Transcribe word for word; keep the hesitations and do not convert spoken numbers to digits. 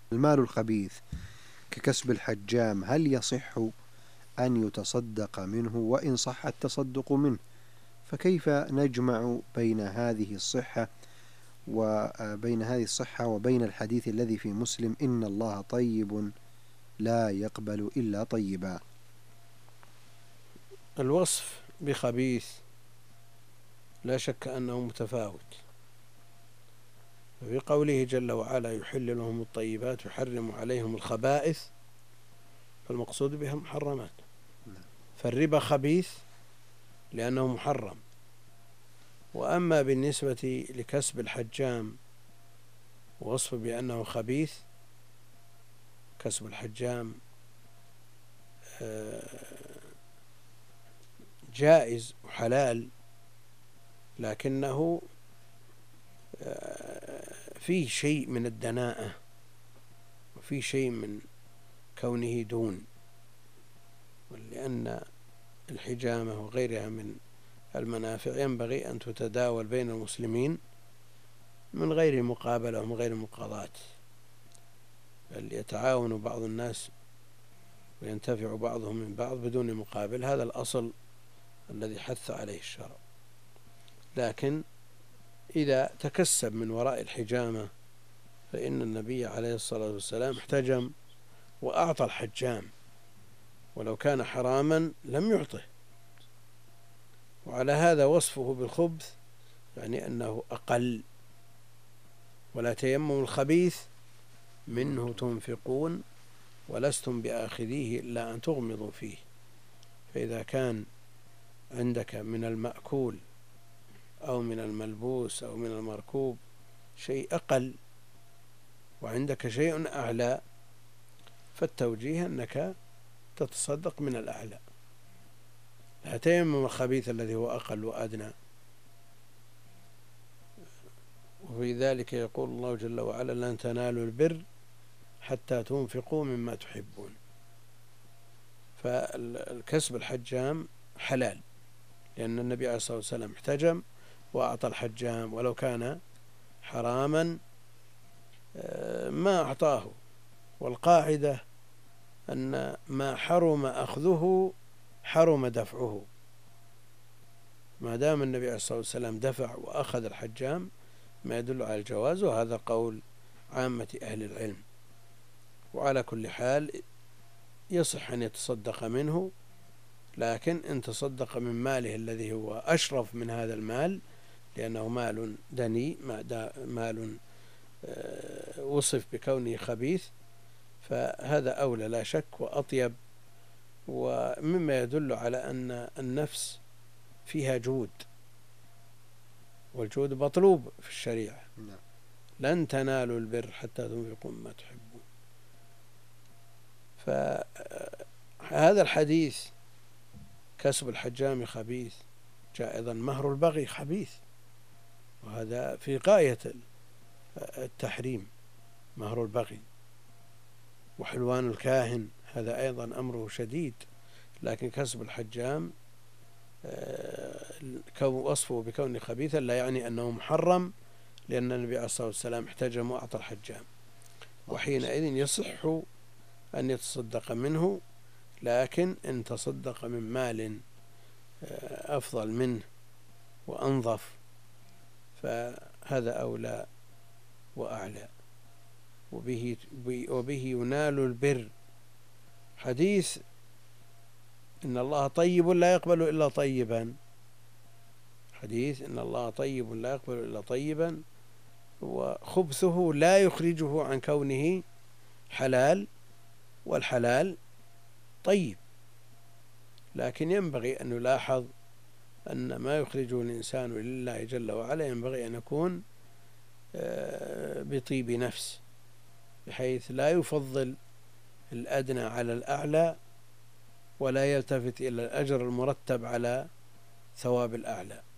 المال الخبيث ككسب الحجام هل يصح أن يتصدق منه وإن صح التصدق منه؟ فكيف نجمع بين هذه الصحة وبين هذه الصحة وبين الحديث الذي في مسلم إن الله طيب لا يقبل إلا طيبا؟ الوصف بخبيث لا شك أنه متفاوت، في قوله جل وعلا يحل لهم الطيبات ويحرم عليهم الخبائث، فالمقصود بها محرمات. فالربا خبيث لأنه محرم. وأما بالنسبة لكسب الحجام ووصف بأنه خبيث، كسب الحجام جائز وحلال، لكنه فيه شيء من الدناءة وفيه شيء من كونه دون، ولأن الحجامة وغيرها من المنافع ينبغي أن تتداول بين المسلمين من غير مقابلة ومن غير مقاضاة، بل يتعاون بعض الناس وينتفع بعضهم من بعض بدون مقابل. هذا الأصل الذي حث عليه الشرع. لكن إذا تكسب من وراء الحجامة فإن النبي عليه الصلاة والسلام احتجم وأعطى الحجام، ولو كان حراما لم يعطه. وعلى هذا وصفه بالخبث يعني أنه أقل. ولا تيمموا الخبيث منه تنفقون ولستم بآخذيه إلا أن تغمضوا فيه. فإذا كان عندك من المأكول أو من الملبوس أو من المركوب شيء أقل وعندك شيء أعلى، فالتوجيه أنك تتصدق من الأعلى، لا تيمم الخبيث الذي هو أقل وأدنى. وفي ذلك يقول الله جل وعلا لن تنالوا البر حتى تنفقوا مما تحبون. فالكسب الحجام حلال لأن النبي عليه الصلاة والسلام احتجم وأعطى الحجام، ولو كان حراما ما أعطاه. والقاعدة أن ما حرم أخذه حرم دفعه. ما دام النبي عليه الصلاة والسلام دفع وأخذ الحجام ما يدل على الجواز، وهذا قول عامة أهل العلم. وعلى كل حال يصح أن يتصدق منه، لكن إن تصدق من ماله الذي هو أشرف من هذا المال لأنه مال دني، مال وصف بكونه خبيث، فهذا أولى لا شك وأطيب، ومما يدل على أن النفس فيها جود، والجود مطلوب في الشريعة. لن تنالوا البر حتى تنفقوا مما تحبون. فهذا الحديث كسب الحجام خبيث جاء أيضا مهر البغي خبيث، وهذا في غاية التحريم مهر البغي. وحلوان الكاهن هذا أيضا أمره شديد، لكن كسب الحجام وصفه بكونه خبيثا لا يعني أنه محرم، لأن النبي عليه الصلاة والسلام احتجم وأعطى الحجام، وحينئذ يصح أن يتصدق منه. لكن إن تصدق من مال أفضل منه وأنظف فهذا أولى وأعلى، وبه, وبه ينال البر. حديث إن الله طيب لا يقبل إلا طيبا، حديث إن الله طيب لا يقبل إلا طيبا، وخبثه لا يخرجه عن كونه حلال، والحلال طيب. لكن ينبغي أن يلاحظ أن ما يخرجه الإنسان لله جل وعلا ينبغي أن يكون بطيب نفس، بحيث لا يفضل الأدنى على الأعلى ولا يلتفت إلى الأجر المرتب على ثواب الأعلى.